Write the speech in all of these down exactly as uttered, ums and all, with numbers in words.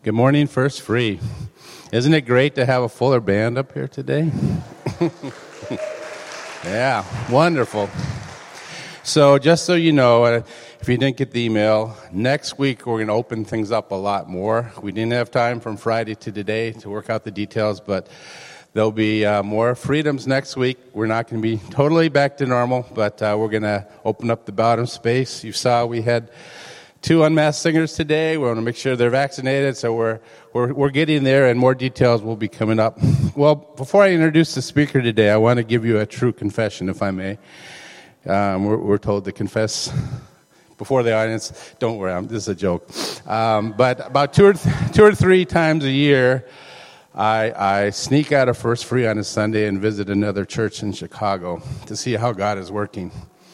Good morning, First Free. Isn't it great to have a fuller band up here today? Yeah, wonderful. So just so you know, uh, if you didn't get the email, next week we're going to open things up a lot more. We didn't have time from Friday to today to work out the details, but there'll be uh, more freedoms next week. We're not going to be totally back to normal, but uh, we're going to open up the bottom space. You saw we had two unmasked singers today. We want to make sure they're vaccinated, so we're we're we're getting there, and more details will be coming up. Well, before I introduce the speaker today, I want to give you a true confession, if I may. Um, we're, we're told to confess before the audience. Don't worry, I'm, this is a joke. Um, but about two or th- two or three times a year, I, I sneak out of First Free on a Sunday and visit another church in Chicago to see how God is working.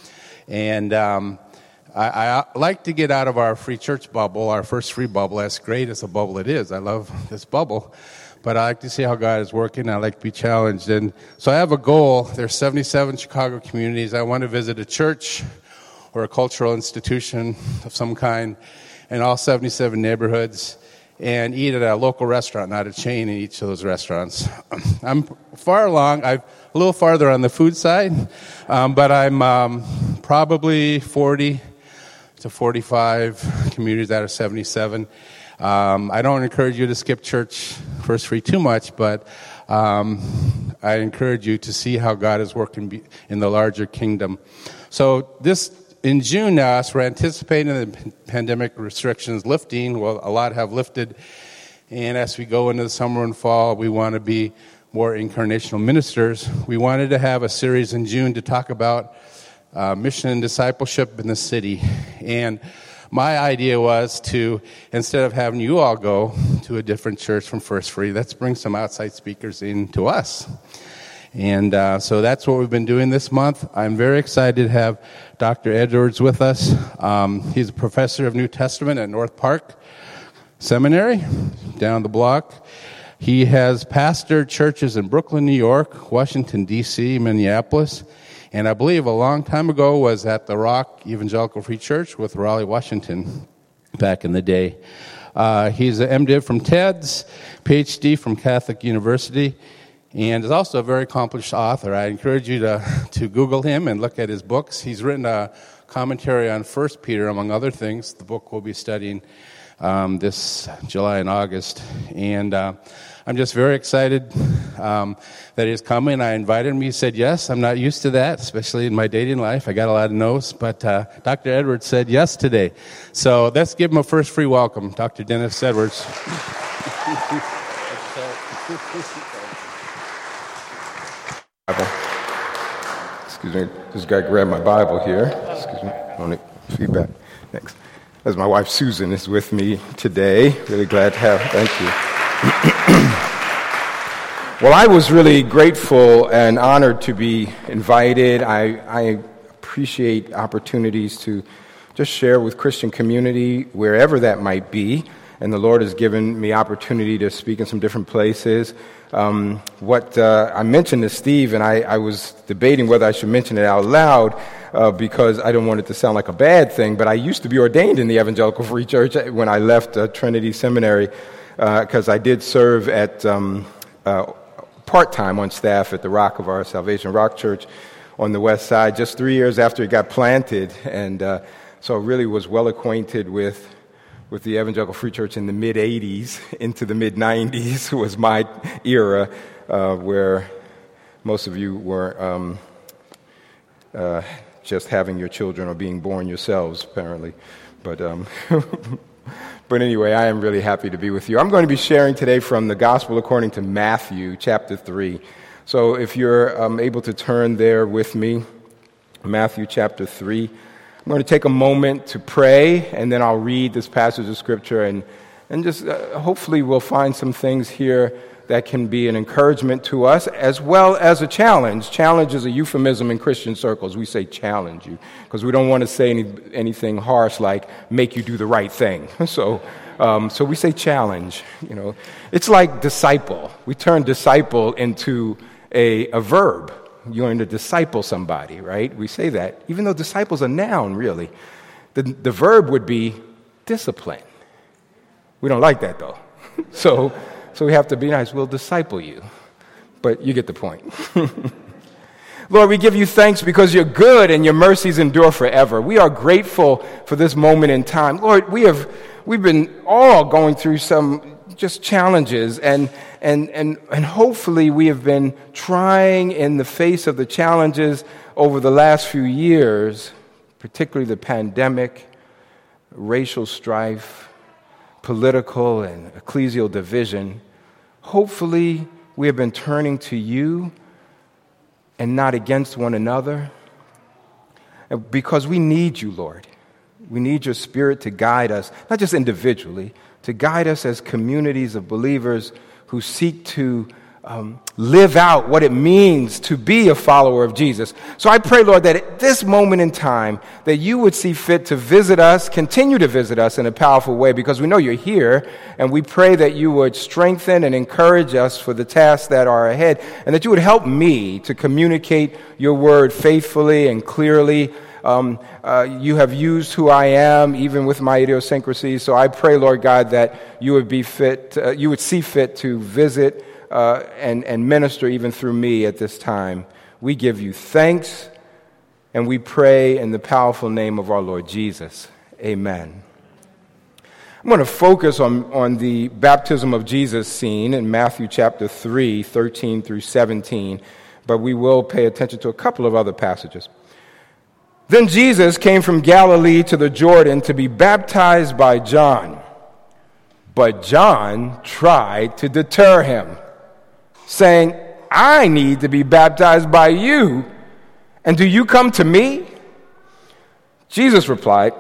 And um, I, I like to get out of our free church bubble, our First Free bubble, as great as a bubble it is. I love this bubble. But I like to see how God is working. I like to be challenged. And so I have a goal. There's seventy-seven Chicago communities. I want to visit a church or a cultural institution of some kind in all seventy-seven neighborhoods and eat at a local restaurant, not a chain in each of those restaurants. I'm far along. I'm a little farther on the food side, um, but I'm um, probably forty to forty-five communities out of seventy-seven. Um, I don't encourage you to skip church First Free too much, but um, I encourage you to see how God is working in the larger kingdom. So this in June now, as we're anticipating the pandemic restrictions lifting. Well, a lot have lifted, and as we go into the summer and fall, we want to be more incarnational ministers. We wanted to have a series in June to talk about uh, mission and discipleship in the city, and my idea was to, instead of having you all go to a different church from First Free, let's bring some outside speakers in to us. And uh, so that's what we've been doing this month. I'm very excited to have Doctor Edwards with us. Um, he's a professor of New Testament at North Park Seminary, down the block. He has pastored churches in Brooklyn, New York, Washington, D C, Minneapolis, and I believe a long time ago was at the Rock Evangelical Free Church with Raleigh, Washington, back in the day. Uh, he's an MDiv from TEDS, P H D from Catholic University, and is also a very accomplished author. I encourage you to, to Google him and look at his books. He's written a commentary on First Peter, among other things. The book we'll be studying um, this July and August. And uh, I'm just very excited um, that he's coming. I invited him. He said yes. I'm not used to that, especially in my dating life. I got a lot of no's. But uh, Doctor Edwards said yes today. So let's give him a First Free welcome, Doctor Dennis Edwards. Excuse me. Just got to grab my Bible here. Excuse me. I want feedback. Thanks. As my wife Susan is with me today. Really glad to have. Thank you. Well, I was really grateful and honored to be invited. I, I appreciate opportunities to just share with Christian community wherever that might be. And the Lord has given me opportunity to speak in some different places. Um, what uh, I mentioned to Steve, and I, I was debating whether I should mention it out loud uh, because I don't want it to sound like a bad thing, but I used to be ordained in the Evangelical Free Church when I left uh, Trinity Seminary because uh, I did serve at um, uh, part-time on staff at the Rock of Our Salvation Rock Church on the west side just three years after it got planted, and uh, so really was well acquainted with with the Evangelical Free Church in the mid-eighties into the mid-nineties was my era uh, where most of you were um, uh, just having your children or being born yourselves, apparently. But um, but anyway, I am really happy to be with you. I'm going to be sharing today from the Gospel according to Matthew, chapter three. So if you're um, able to turn there with me, Matthew chapter three. I'm going to take a moment to pray, and then I'll read this passage of Scripture, and, and just uh, hopefully we'll find some things here that can be an encouragement to us, as well as a challenge. Challenge is a euphemism in Christian circles. We say challenge you, because we don't want to say any, anything harsh like make you do the right thing. So, um, so we say challenge. You know, it's like disciple. We turn disciple into a, a verb. You're going to disciple somebody, right? We say that, even though disciple's a noun, really. The, the verb would be discipline. We don't like that, though. so, so we have to be nice. We'll disciple you. But you get the point. Lord, we give you thanks because you're good and your mercies endure forever. We are grateful for this moment in time. Lord, we have, we've been all going through some just challenges, and, and, and, and hopefully we have been trying in the face of the challenges over the last few years, particularly the pandemic, racial strife, political and ecclesial division. Hopefully we have been turning to you and not against one another, because we need you, Lord. We need your Spirit to guide us, not just individually, to guide us as communities of believers who seek to um, live out what it means to be a follower of Jesus. So I pray, Lord, that at this moment in time, that you would see fit to visit us, continue to visit us in a powerful way, because we know you're here, and we pray that you would strengthen and encourage us for the tasks that are ahead, and that you would help me to communicate your word faithfully and clearly. Um, uh, you have used who I am, even with my idiosyncrasies. So I pray, Lord God, that you would be fit, uh, you would see fit to visit uh, and, and minister even through me at this time. We give you thanks, and we pray in the powerful name of our Lord Jesus. Amen. I'm going to focus on, on the baptism of Jesus scene in Matthew chapter three, thirteen through seventeen, but we will pay attention to a couple of other passages. Then Jesus came from Galilee to the Jordan to be baptized by John. But John tried to deter him, saying, I need to be baptized by you, and do you come to me? Jesus replied,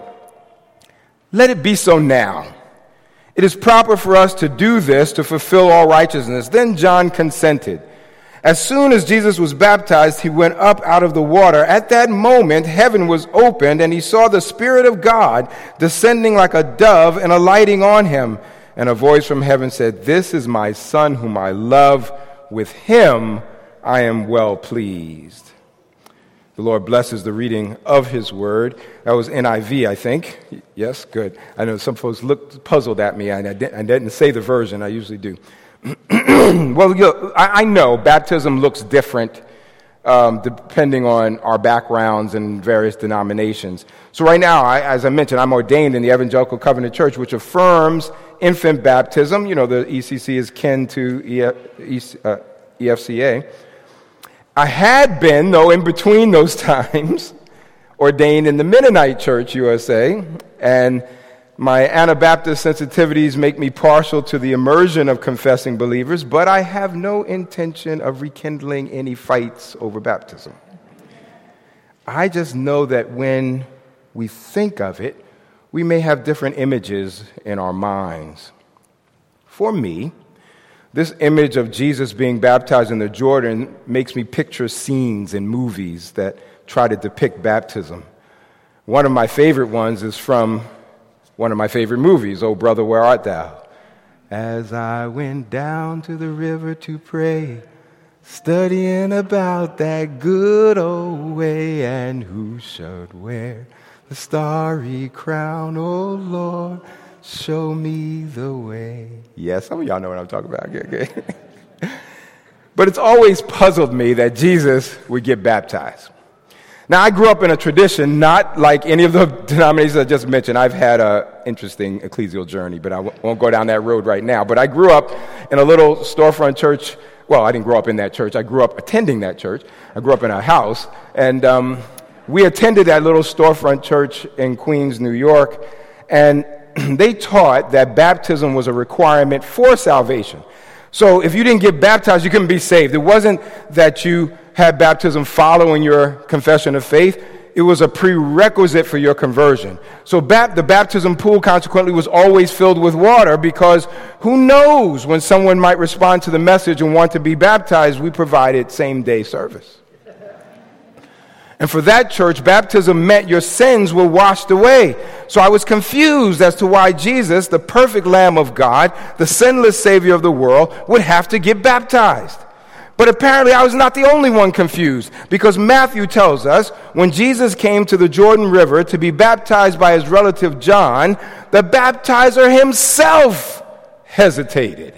let it be so now. It is proper for us to do this to fulfill all righteousness. Then John consented. As soon as Jesus was baptized, he went up out of the water. At that moment, heaven was opened, and he saw the Spirit of God descending like a dove and alighting on him. And a voice from heaven said, this is my Son whom I love. With him I am well pleased. The Lord blesses the reading of his word. That was N I V, I think. Yes, good. I know some folks looked puzzled at me. I didn't, I didn't say the version. I usually do. Well, you know, I, I know baptism looks different um, depending on our backgrounds and various denominations. So right now, I, as I mentioned, I'm ordained in the Evangelical Covenant Church, which affirms infant baptism. You know, the E C C is kin to E F C A. I had been, though, in between those times, ordained in the Mennonite Church U S A, and my Anabaptist sensitivities make me partial to the immersion of confessing believers, but I have no intention of rekindling any fights over baptism. I just know that when we think of it, we may have different images in our minds. For me, this image of Jesus being baptized in the Jordan makes me picture scenes in movies that try to depict baptism. One of my favorite ones is from one of my favorite movies, Oh Brother, Where Art Thou? As I went down to the river to pray, studying about that good old way, and who should wear the starry crown, oh Lord, show me the way. Yes, some of y'all know what I'm talking about. Okay, okay. But it's always puzzled me that Jesus would get baptized. Now, I grew up in a tradition not like any of the denominations I just mentioned. I've had an interesting ecclesial journey, but I won't go down that road right now. But I grew up in a little storefront church. Well, I didn't grow up in that church. I grew up attending that church. I grew up in a house. And um, we attended that little storefront church in Queens, New York. And they taught that baptism was a requirement for salvation. So if you didn't get baptized, you couldn't be saved. It wasn't that you had baptism following your confession of faith. It was a prerequisite for your conversion. So bap- the baptism pool, consequently, was always filled with water, because who knows when someone might respond to the message and want to be baptized. We provided same-day service. And for that church, baptism meant your sins were washed away. So I was confused as to why Jesus, the perfect Lamb of God, the sinless Savior of the world, would have to get baptized. But apparently I was not the only one confused, because Matthew tells us when Jesus came to the Jordan River to be baptized by his relative John, the baptizer himself hesitated.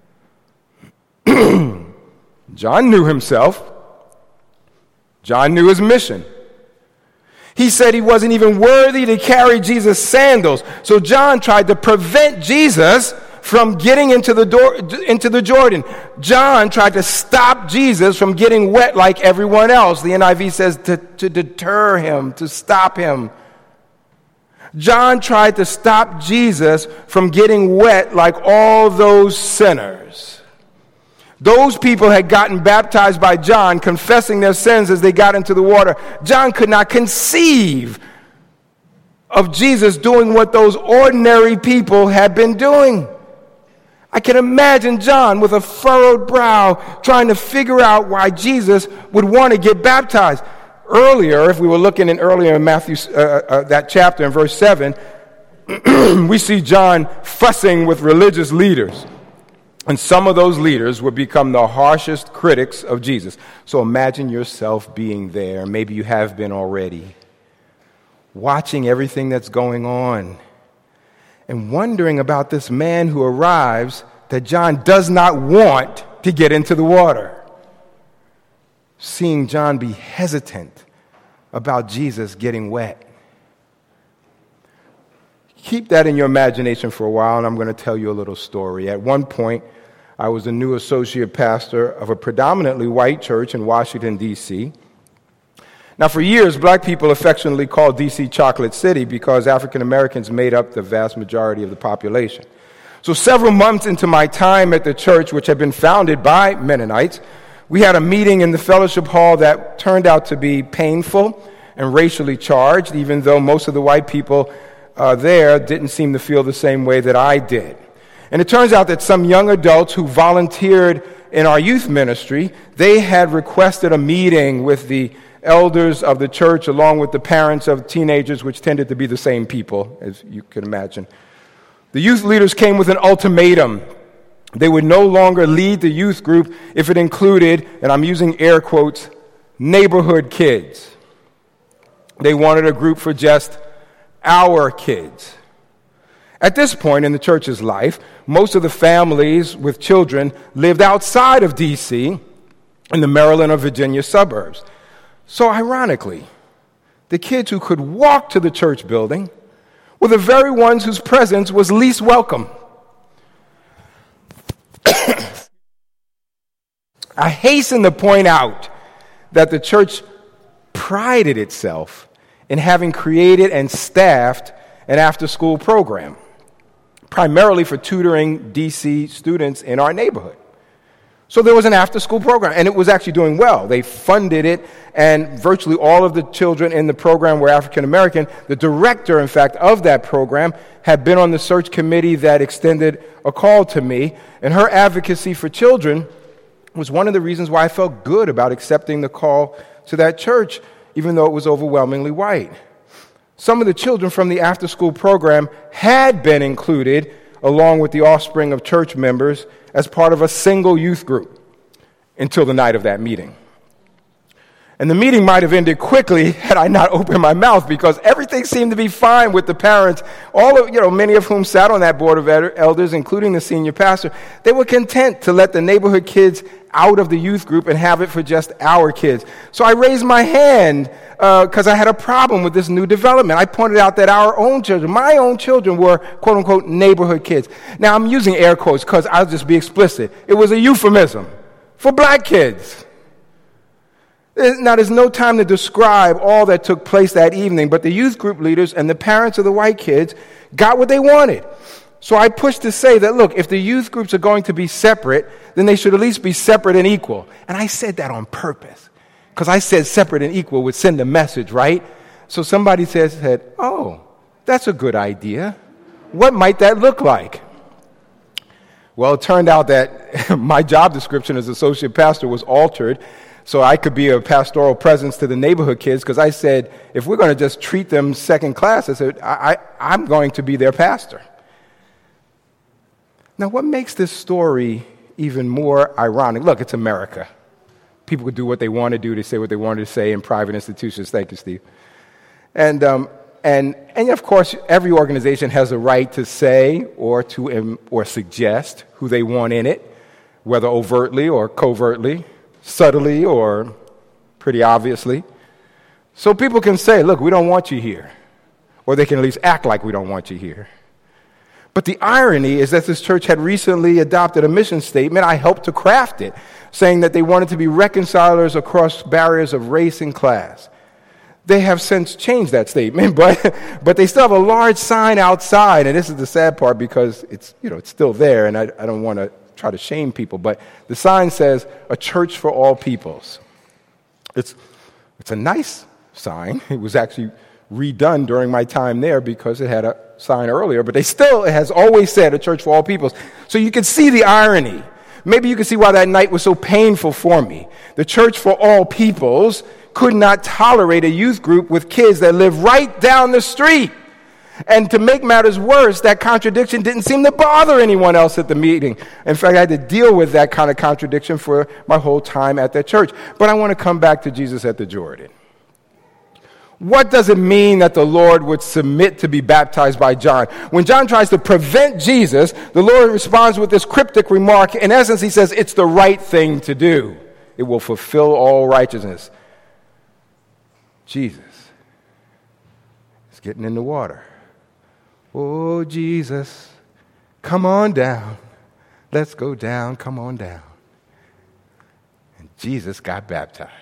John knew himself. John knew his mission. He said he wasn't even worthy to carry Jesus' sandals. So John tried to prevent Jesus from getting into the door, into the Jordan. John tried to stop Jesus from getting wet like everyone else. The N I V says to, to deter him, to stop him. John tried to stop Jesus from getting wet like all those sinners. Those people had gotten baptized by John, confessing their sins as they got into the water. John could not conceive of Jesus doing what those ordinary people had been doing. I can imagine John with a furrowed brow trying to figure out why Jesus would want to get baptized. Earlier, if we were looking in earlier in Matthew, uh, uh, that chapter in verse seven, we see John fussing with religious leaders. And some of those leaders would become the harshest critics of Jesus. So imagine yourself being there, maybe you have been already, watching everything that's going on and wondering about this man who arrives that John does not want to get into the water. Seeing John be hesitant about Jesus getting wet. Keep that in your imagination for a while, and I'm going to tell you a little story. At one point, I was a new associate pastor of a predominantly white church in Washington, D C Now, for years, black people affectionately called D C Chocolate City because African Americans made up the vast majority of the population. So several months into my time at the church, which had been founded by Mennonites, we had a meeting in the fellowship hall that turned out to be painful and racially charged, even though most of the white people uh, there didn't seem to feel the same way that I did. And it turns out that some young adults who volunteered in our youth ministry, they had requested a meeting with the elders of the church along with the parents of teenagers, which tended to be the same people, as you can imagine. The youth leaders came with an ultimatum. They would no longer lead the youth group if it included, and I'm using air quotes, neighborhood kids. They wanted a group for just our kids. At this point in the church's life, most of the families with children lived outside of D C in the Maryland or Virginia suburbs. So ironically, the kids who could walk to the church building were the very ones whose presence was least welcome. I hasten to point out that the church prided itself in having created and staffed an after-school program, primarily for tutoring D C students in our neighborhood. So there was an after-school program, and it was actually doing well. They funded it, and virtually all of the children in the program were African American. The director, in fact, of that program had been on the search committee that extended a call to me, and her advocacy for children was one of the reasons why I felt good about accepting the call to that church, even though it was overwhelmingly white. Some of the children from the after-school program had been included, along with the offspring of church members, as part of a single youth group until the night of that meeting. And the meeting might have ended quickly had I not opened my mouth, because everything seemed to be fine with the parents, all of, you know, many of whom sat on that board of elders, including the senior pastor. They were content to let the neighborhood kids out of the youth group and have it for just our kids. So I raised my hand because uh, I had a problem with this new development. I pointed out that our own children, my own children, were quote-unquote neighborhood kids. Now, I'm using air quotes because I'll just be explicit. It was a euphemism for black kids. Now, there's no time to describe all that took place that evening, but the youth group leaders and the parents of the white kids got what they wanted. So I pushed to say that, look, if the youth groups are going to be separate, then they should at least be separate and equal. And I said that on purpose, because I said separate and equal would send a message, right? So somebody says, said, oh, that's a good idea. What might that look like? Well, it turned out that my job description as associate pastor was altered, so I could be a pastoral presence to the neighborhood kids, because I said, if we're going to just treat them second class, I said, I, I, I'm going to be their pastor. Now, what makes this story even more ironic? Look, it's America. People could do what they want to do. They say what they wanted to say in private institutions. Thank you, Steve. And um, And, and of course, every organization has a right to say or to um, or suggest who they want in it, whether overtly or covertly, subtly or pretty obviously. So people can say, look, we don't want you here. Or they can at least act like we don't want you here. But the irony is that this church had recently adopted a mission statement. I helped to craft it, saying that they wanted to be reconcilers across barriers of race and class. They have since changed that statement, but but they still have a large sign outside, and this is the sad part because it's you know it's still there, and I, I don't want to try to shame people, but the sign says, "A church for all peoples." It's it's a nice sign. It was actually redone during my time there because it had a sign earlier, but they still, it has always said, "A church for all peoples." So you can see the irony. Maybe you can see why that night was so painful for me. The church for all peoples could not tolerate a youth group with kids that live right down the street. And to make matters worse, that contradiction didn't seem to bother anyone else at the meeting. In fact, I had to deal with that kind of contradiction for my whole time at that church. But I want to come back to Jesus at the Jordan. What does it mean that the Lord would submit to be baptized by John? When John tries to prevent Jesus, the Lord responds with this cryptic remark. In essence, he says, it's the right thing to do. It will fulfill all righteousness. Jesus is getting in the water. Oh, Jesus, come on down. Let's go down. Come on down. And Jesus got baptized.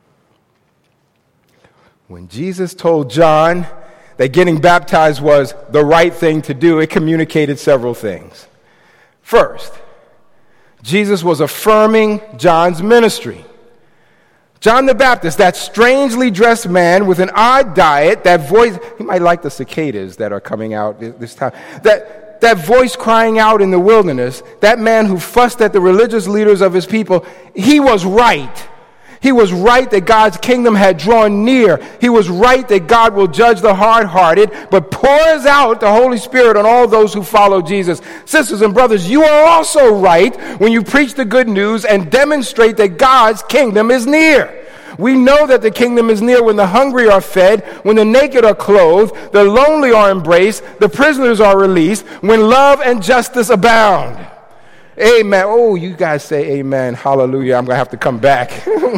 When Jesus told John that getting baptized was the right thing to do, it communicated several things. First, Jesus was affirming John's ministry. John the Baptist, that strangely dressed man with an odd diet, that voice, he might like the cicadas that are coming out this time, that, that voice crying out in the wilderness, that man who fussed at the religious leaders of his people, he was right. He was right that God's kingdom had drawn near. He was right that God will judge the hard-hearted, but pours out the Holy Spirit on all those who follow Jesus. Sisters and brothers, you are also right when you preach the good news and demonstrate that God's kingdom is near. We know that the kingdom is near when the hungry are fed, when the naked are clothed, the lonely are embraced, the prisoners are released, when love and justice abound. Amen. Oh, you guys say amen. Hallelujah. I'm going to have to come back.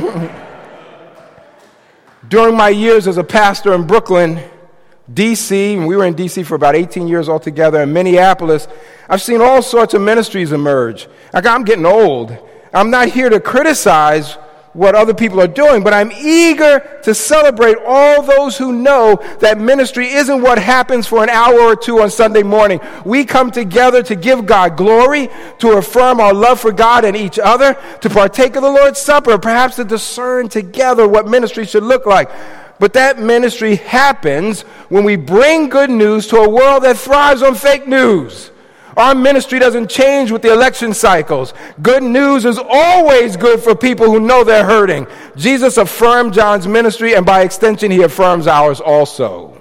During my years as a pastor in Brooklyn, D C, and we were in D C for about eighteen years altogether, in Minneapolis, I've seen all sorts of ministries emerge. Like, I'm getting old. I'm not here to criticize what other people are doing, but I'm eager to celebrate all those who know that ministry isn't what happens for an hour or two on Sunday morning. We come together to give God glory, to affirm our love for God and each other, to partake of the Lord's Supper, perhaps to discern together what ministry should look like. But that ministry happens when we bring good news to a world that thrives on fake news. Our ministry doesn't change with the election cycles. Good news is always good for people who know they're hurting. Jesus affirmed John's ministry, and by extension, he affirms ours also.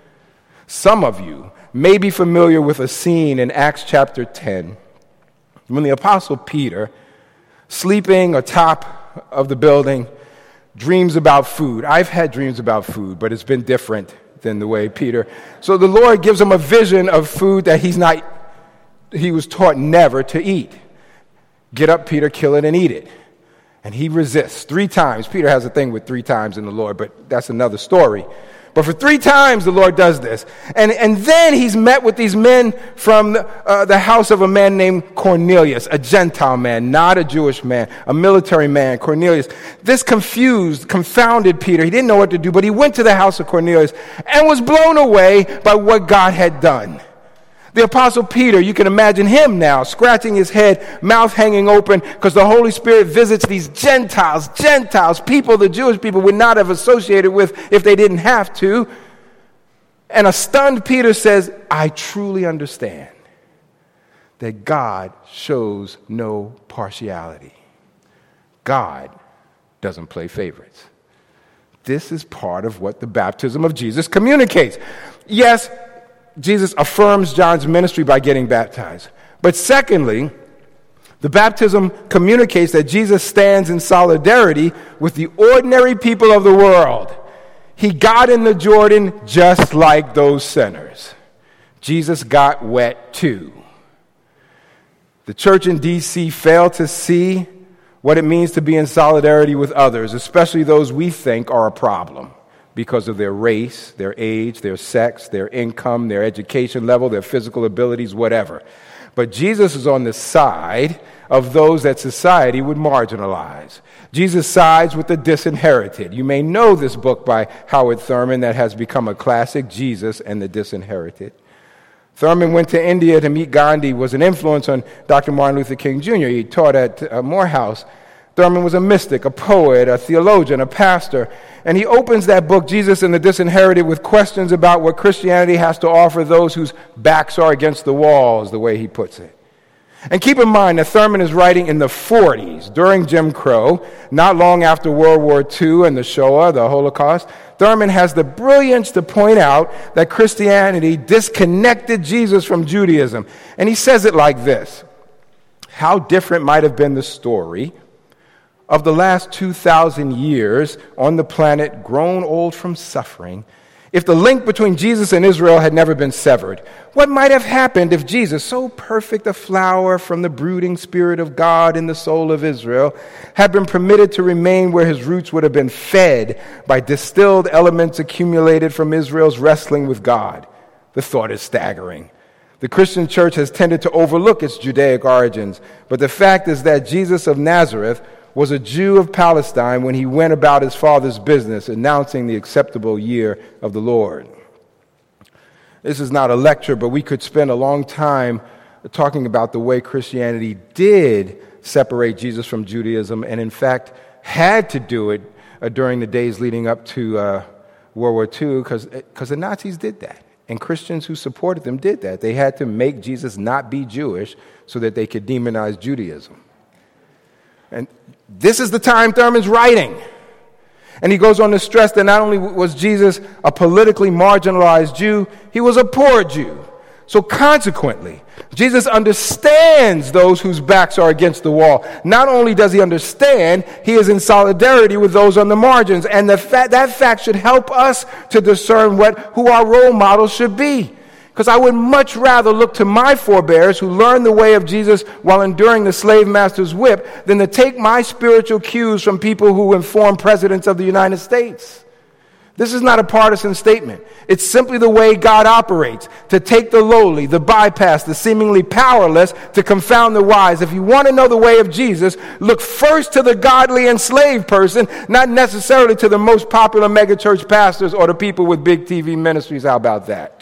Some of you may be familiar with a scene in Acts chapter ten when the Apostle Peter, sleeping atop of the building, dreams about food. I've had dreams about food, but it's been different than the way Peter. So the Lord gives him a vision of food that he's not he was taught never to eat. Get up, Peter, kill it and eat it. And he resists three times. Peter has a thing with three times in the Lord, but that's another story. But for three times the Lord does this. And, and then he's met with these men from the, uh, the house of a man named Cornelius, a Gentile man, not a Jewish man, a military man, Cornelius. This confused, confounded Peter. He didn't know what to do, but he went to the house of Cornelius and was blown away by what God had done. The Apostle Peter, you can imagine him now, scratching his head, mouth hanging open, because the Holy Spirit visits these Gentiles, Gentiles, people the Jewish people would not have associated with if they didn't have to. And a stunned Peter says, I truly understand that God shows no partiality. God doesn't play favorites. This is part of what the baptism of Jesus communicates. Yes, Jesus affirms John's ministry by getting baptized. But secondly, the baptism communicates that Jesus stands in solidarity with the ordinary people of the world. He got in the Jordan just like those sinners. Jesus got wet too. The church in D C failed to see what it means to be in solidarity with others, especially those we think are a problem because of their race, their age, their sex, their income, their education level, their physical abilities, whatever. But Jesus is on the side of those that society would marginalize. Jesus sides with the disinherited. You may know this book by Howard Thurman that has become a classic, Jesus and the Disinherited. Thurman went to India to meet Gandhi, was an influence on Doctor Martin Luther King Junior He taught at uh, Morehouse. Thurman was a mystic, a poet, a theologian, a pastor. And he opens that book, Jesus and the Disinherited, with questions about what Christianity has to offer those whose backs are against the walls, the way he puts it. And keep in mind that Thurman is writing in the forties, during Jim Crow, not long after World War Two and the Shoah, the Holocaust. Thurman has the brilliance to point out that Christianity disconnected Jesus from Judaism. And he says it like this: how different might have been the story of the last two thousand years on the planet grown old from suffering if the link between Jesus and Israel had never been severed. What might have happened if Jesus, so perfect a flower from the brooding Spirit of God in the soul of Israel, had been permitted to remain where his roots would have been fed by distilled elements accumulated from Israel's wrestling with God? The thought is staggering. The Christian church has tended to overlook its Judaic origins, but the fact is that Jesus of Nazareth was a Jew of Palestine when he went about his father's business, announcing the acceptable year of the Lord. This is not a lecture, but we could spend a long time talking about the way Christianity did separate Jesus from Judaism, and in fact had to do it uh, during the days leading up to uh, World War Two, because because the Nazis did that, and Christians who supported them did that. They had to make Jesus not be Jewish so that they could demonize Judaism. And this is the time Thurman's writing. And he goes on to stress that not only was Jesus a politically marginalized Jew, he was a poor Jew. So consequently, Jesus understands those whose backs are against the wall. Not only does he understand, he is in solidarity with those on the margins. And the fa- that fact should help us to discern what who our role models should be. Because I would much rather look to my forebears who learned the way of Jesus while enduring the slave master's whip than to take my spiritual cues from people who inform presidents of the United States. This is not a partisan statement. It's simply the way God operates, to take the lowly, the bypass, the seemingly powerless, to confound the wise. If you want to know the way of Jesus, look first to the godly enslaved person, not necessarily to the most popular megachurch pastors or the people with big T V ministries. How about that?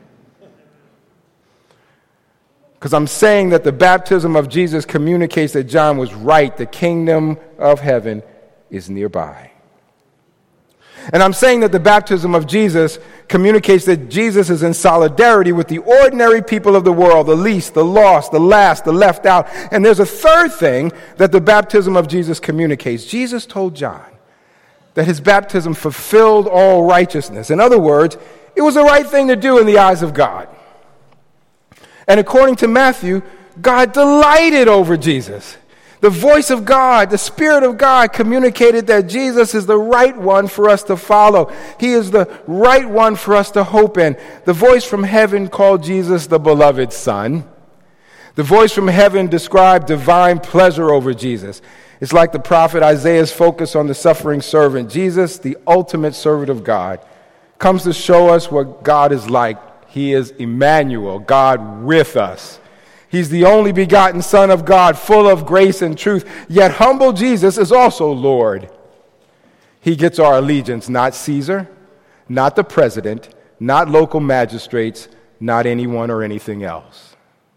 Because I'm saying that the baptism of Jesus communicates that John was right. The kingdom of heaven is nearby. And I'm saying that the baptism of Jesus communicates that Jesus is in solidarity with the ordinary people of the world, the least, the lost, the last, the left out. And there's a third thing that the baptism of Jesus communicates. Jesus told John that his baptism fulfilled all righteousness. In other words, it was the right thing to do in the eyes of God. And according to Matthew, God delighted over Jesus. The voice of God, the Spirit of God communicated that Jesus is the right one for us to follow. He is the right one for us to hope in. The voice from heaven called Jesus the beloved Son. The voice from heaven described divine pleasure over Jesus. It's like the prophet Isaiah's focus on the suffering servant. Jesus, the ultimate servant of God, comes to show us what God is like. He is Emmanuel, God with us. He's the only begotten Son of God, full of grace and truth. Yet humble Jesus is also Lord. He gets our allegiance, not Caesar, not the president, not local magistrates, not anyone or anything else.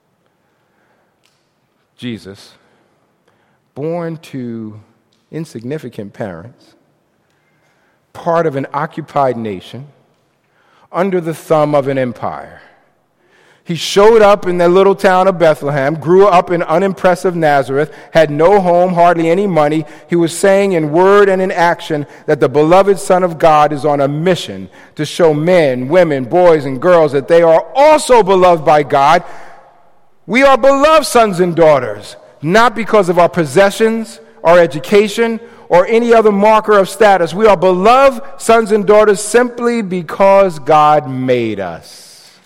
Jesus, born to insignificant parents, part of an occupied nation, under the thumb of an empire. He showed up in the little town of Bethlehem, grew up in unimpressive Nazareth, had no home, hardly any money. He was saying in word and in action that the beloved Son of God is on a mission to show men, women, boys, and girls that they are also beloved by God. We are beloved sons and daughters, not because of our possessions, our education, or or any other marker of status. We are beloved sons and daughters simply because God made us.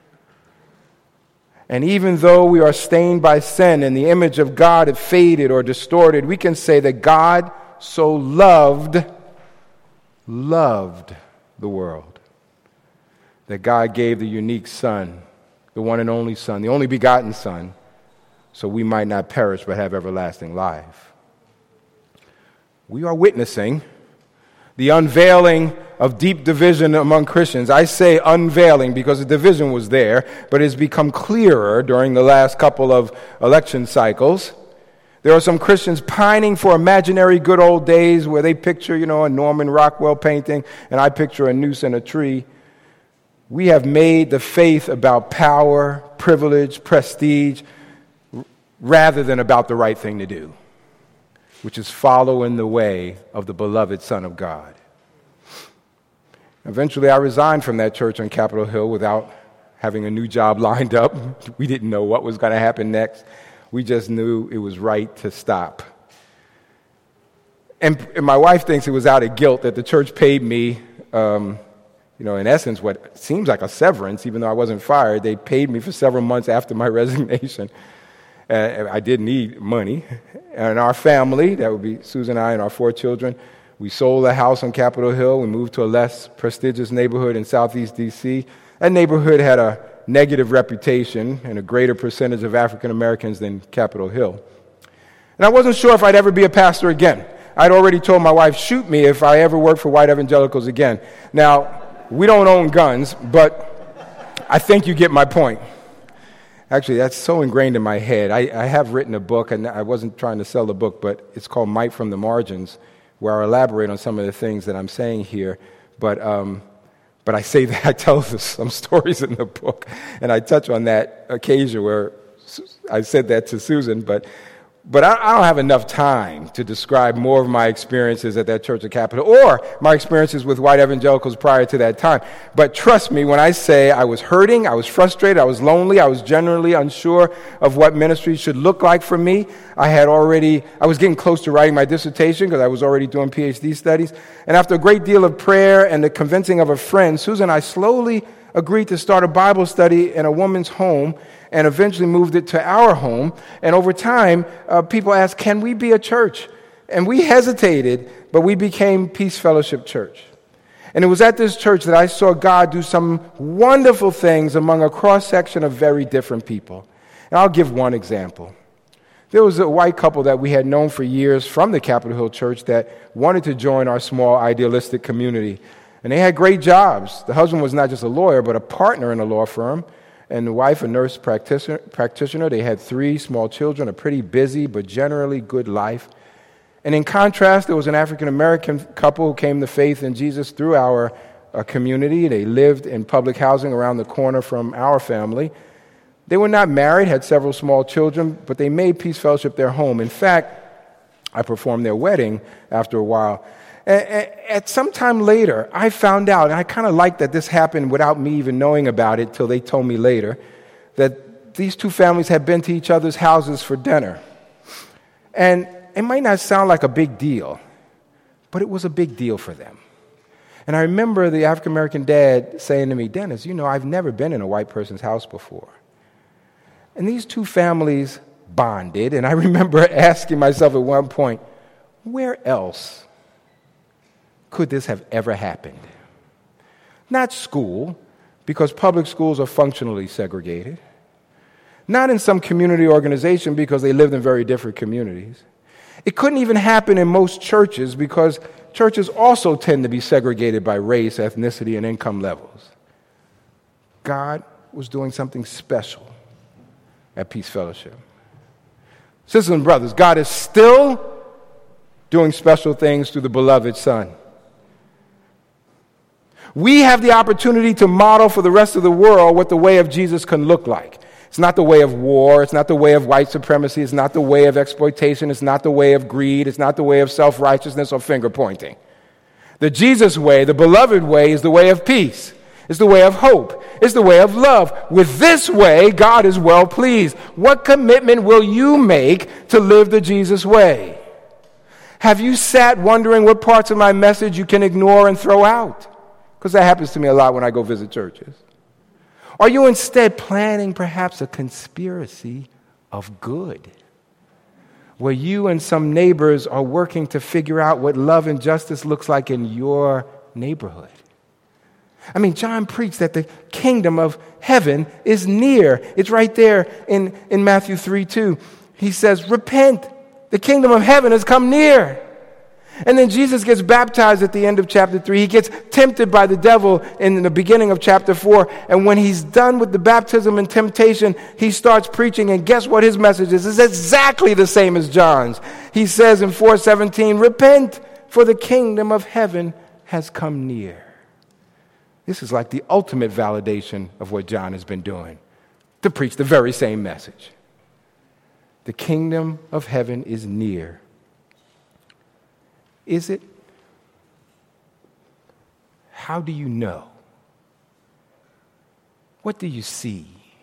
And even though we are stained by sin and the image of God is faded or distorted, we can say that God so loved, loved the world, that God gave the unique Son, the one and only Son, the only begotten Son, so we might not perish but have everlasting life. We are witnessing the unveiling of deep division among Christians. I say unveiling because the division was there, but it's become clearer during the last couple of election cycles. There are some Christians pining for imaginary good old days where they picture, you know, a Norman Rockwell painting, and I picture a noose in a tree. We have made the faith about power, privilege, prestige, rather than about the right thing to do, which is follow in the way of the beloved Son of God. Eventually, I resigned from that church on Capitol Hill without having a new job lined up. We didn't know what was going to happen next. We just knew it was right to stop. And, and my wife thinks it was out of guilt that the church paid me, um, you know, in essence, what seems like a severance, even though I wasn't fired. They paid me for several months after my resignation. Uh, I did need money. And our family, that would be Susan and I and our four children, we sold a house on Capitol Hill. We moved to a less prestigious neighborhood in southeast D C. That neighborhood had a negative reputation and a greater percentage of African Americans than Capitol Hill. And I wasn't sure if I'd ever be a pastor again. I'd already told my wife, shoot me if I ever work for white evangelicals again. Now, we don't own guns, but I think you get my point. Actually, that's so ingrained in my head. I, I have written a book, and I wasn't trying to sell the book, but it's called Might from the Margins, where I elaborate on some of the things that I'm saying here. But um, but I say that I tell some stories in the book, and I touch on that occasion where I said that to Susan, but But I, I don't have enough time to describe more of my experiences at that church at Capitol or my experiences with white evangelicals prior to that time. But trust me when I say I was hurting, I was frustrated, I was lonely, I was generally unsure of what ministry should look like for me. I had already, I was getting close to writing my dissertation because I was already doing P H D studies. And after a great deal of prayer and the convincing of a friend, Susan and I slowly agreed to start a Bible study in a woman's home and eventually moved it to our home. And over time, uh, people asked, can we be a church? And we hesitated, but we became Peace Fellowship Church. And it was at this church that I saw God do some wonderful things among a cross-section of very different people. And I'll give one example. There was a white couple that we had known for years from the Capitol Hill Church that wanted to join our small idealistic community. And they had great jobs. The husband was not just a lawyer, but a partner in a law firm. And the wife, a nurse practitioner, practitioner. They had three small children, a pretty busy but generally good life. And in contrast, there was an African-American couple who came to faith in Jesus through our uh, community. They lived in public housing around the corner from our family. They were not married, had several small children, but they made Peace Fellowship their home. In fact, I performed their wedding after a while. At some time later, I found out, and I kind of liked that this happened without me even knowing about it till they told me later, that these two families had been to each other's houses for dinner. And it might not sound like a big deal, but it was a big deal for them. And I remember the African-American dad saying to me, Dennis, you know, I've never been in a white person's house before. And these two families bonded, and I remember asking myself at one point, where else could this have ever happened? Not school, because public schools are functionally segregated. Not in some community organization, because they lived in very different communities. It couldn't even happen in most churches, because churches also tend to be segregated by race, ethnicity, and income levels. God was doing something special at Peace Fellowship. Sisters and brothers, God is still doing special things through the beloved Son. We have the opportunity to model for the rest of the world what the way of Jesus can look like. It's not the way of war. It's not the way of white supremacy. It's not the way of exploitation. It's not the way of greed. It's not the way of self-righteousness or finger-pointing. The Jesus way, the beloved way, is the way of peace. It's the way of hope. It's the way of love. With this way, God is well pleased. What commitment will you make to live the Jesus way? Have you sat wondering what parts of my message you can ignore and throw out? Because that happens to me a lot when I go visit churches. Are you instead planning perhaps a conspiracy of good, where you and some neighbors are working to figure out what love and justice looks like in your neighborhood? I mean, John preached that the kingdom of heaven is near. It's right there in, in Matthew three two. He says, repent, the kingdom of heaven has come near. And then Jesus gets baptized at the end of chapter three. He gets tempted by the devil in the beginning of chapter four. And when he's done with the baptism and temptation, he starts preaching. And guess what his message is? It's exactly the same as John's. He says in four seventeen, repent, for the kingdom of heaven has come near. This is like the ultimate validation of what John has been doing, to preach the very same message. The kingdom of heaven is near. Is it? How do you know? What do you see?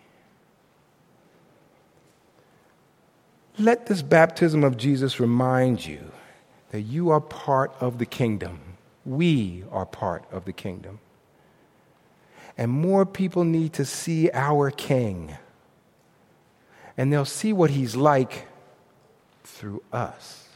Let this baptism of Jesus remind you that you are part of the kingdom. We are part of the kingdom. And more people need to see our King. And they'll see what he's like through us.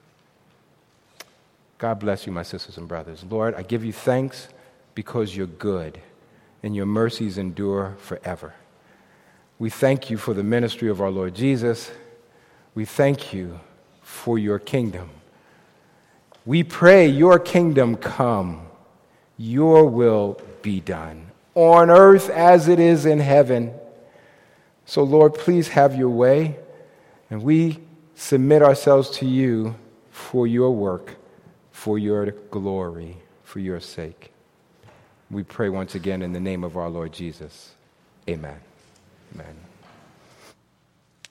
God bless you, my sisters and brothers. Lord, I give you thanks because you're good and your mercies endure forever. We thank you for the ministry of our Lord Jesus. We thank you for your kingdom. We pray your kingdom come, your will be done, on earth as it is in heaven. So, Lord, please have your way, and we submit ourselves to you for your work, for your glory, for your sake. We pray once again in the name of our Lord Jesus. Amen. Amen.